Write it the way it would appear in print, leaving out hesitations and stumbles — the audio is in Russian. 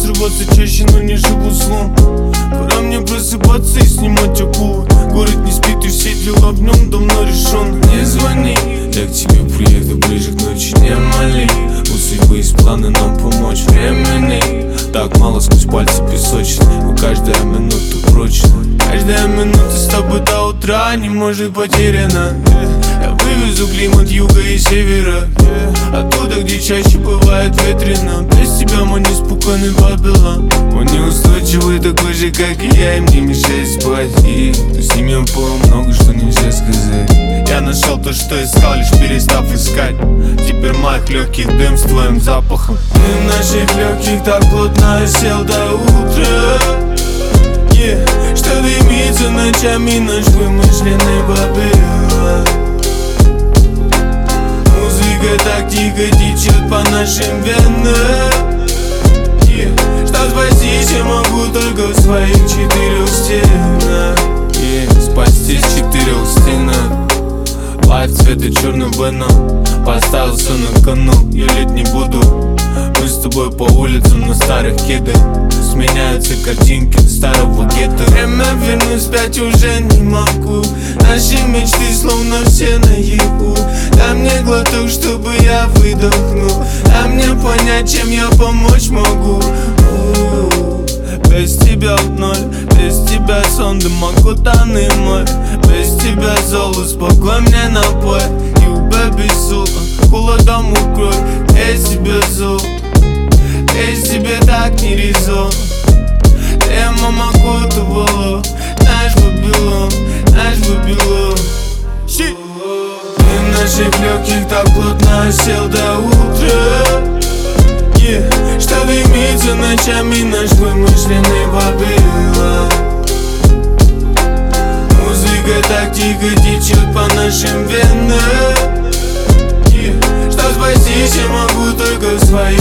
срываться чаще, но не живу злом. Пора мне просыпаться и снимать акулы. Город не спит и все дела в нем давно решен. Не звони, я к тебе приеду ближе к ночи. Не моли, у судьбы есть планы нам помочь. Времени так мало, сквозь пальцы песочит, но каждая минута прочна. Каждая минута с тобой до утра не может потеряна. Я вывезу климат юга и севера, оттуда, где чаще бывает ветрено. Без тебя мой неспокойный Вавилон. Он неустойчивый, такой же, как и я, им не мешает спать. И с ним я понял много, что нельзя сказать. Я нашел то, что искал, лишь перестав искать. Теперь моих легких дым с твоим запахом. Дым наших легких так плотно осел до утра, что дымится ночами наш вымышленный Вавилон. Музыка так тихо течет по нашим венам, что спастись я могу только в своих четырех стенах. Спастись в четырех стенах. Лайф цвета черным веном, поставил все на кону, я лить не буду. Мы с тобой по улицам на старых кедах, сменяются картинки старого гетто. Время вернуть вспять уже не могу. Наши мечты словно все наяву. Дай мне глоток, чтобы я выдохнул. Дай мне понять, чем я помочь могу. Без тебя в ноль, без тебя сон, дым окутанный мой. Без тебя зол, успокой мне напой. You baby soul, холодом укрой. Без тебя зол, без тебя так не резон. Ты мама окутывала наш Вавилон, наш Вавилон. Дым наших легких так плотно осел до утра, что дымится ночами наш вымышленный Вавилон. Музыка так тихо течет по нашим венам, что спастись я могу только в своих